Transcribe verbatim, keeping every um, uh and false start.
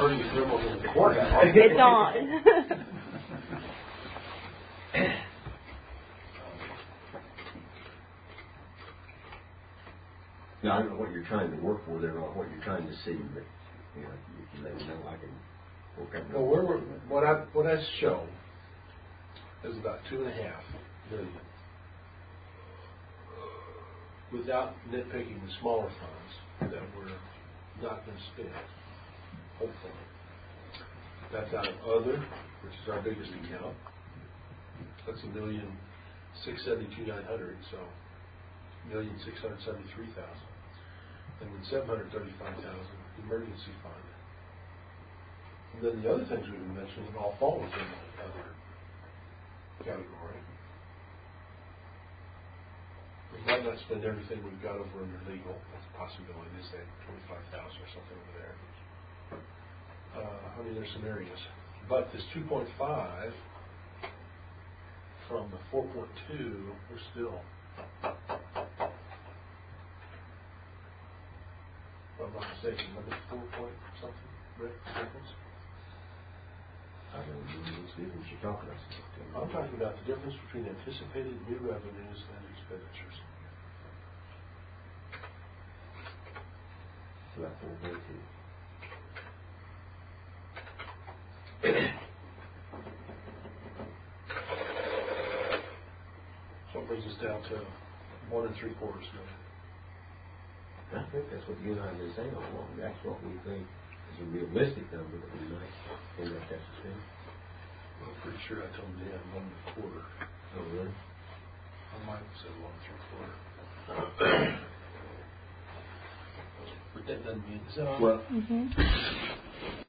burning thermals in the courthouse. It's on. Now, I don't know what you're trying to work for there or what you're trying to see, but, you know, if you let me know, I can work out. Well, where we're, what I, what I show is about two and a half million. Without nitpicking the smaller funds that we're not going to spend, hopefully. That's out of other, which is our biggest account. That's a million six seventy-two nine hundred, so million six hundred seventy-three thousand. And then seven hundred thirty-five thousand emergency fund. And then the other things we've been mentioning all fall within the other category. We might not spend everything we've got over under legal. That's a possibility. They say twenty-five thousand or something over there. Uh, I mean, there's some areas. But this two point five from the four point two, we're still, if I'm not mistaken, look at four point something, Rick, difference? I don't know what difference you're talking about. I'm talking about the difference between anticipated new revenues and expenditures. About four point two. So it brings us down to one and three quarters million. I think that's what you and I have been saying all along. That's what we think is a realistic number that we might end up having to spend. I'm pretty sure I told them they had one and a quarter. Oh, really? I might have said one and three quarter. But that doesn't mean, is that on? Well, Mm-hmm.